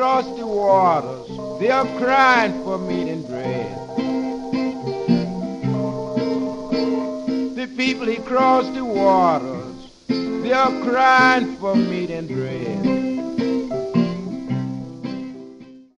crossed the waters, they are crying for meat and bread. The people he crossed the waters, they are crying for meat and bread.